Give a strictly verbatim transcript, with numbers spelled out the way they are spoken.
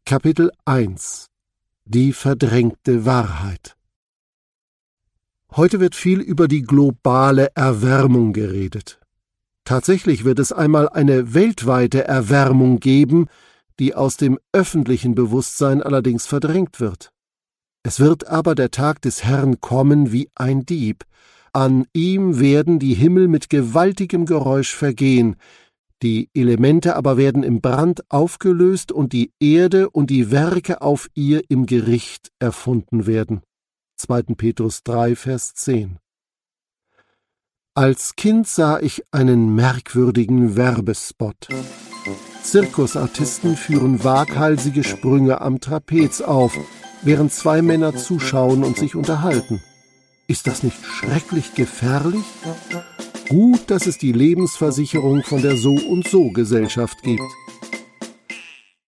Kapitel eins. Die verdrängte Wahrheit. Heute wird viel über die globale Erwärmung geredet. Tatsächlich wird es einmal eine weltweite Erwärmung geben, die aus dem öffentlichen Bewusstsein allerdings verdrängt wird. Es wird aber der Tag des Herrn kommen wie ein Dieb. An ihm werden die Himmel mit gewaltigem Geräusch vergehen, die Elemente aber werden im Brand aufgelöst und die Erde und die Werke auf ihr im Gericht erfunden werden. zweiter Petrus drei, Vers zehn. Als Kind sah ich einen merkwürdigen Werbespot. Zirkusartisten führen waghalsige Sprünge am Trapez auf, während zwei Männer zuschauen und sich unterhalten. Ist das nicht schrecklich gefährlich? Gut, dass es die Lebensversicherung von der So-und-so-Gesellschaft gibt.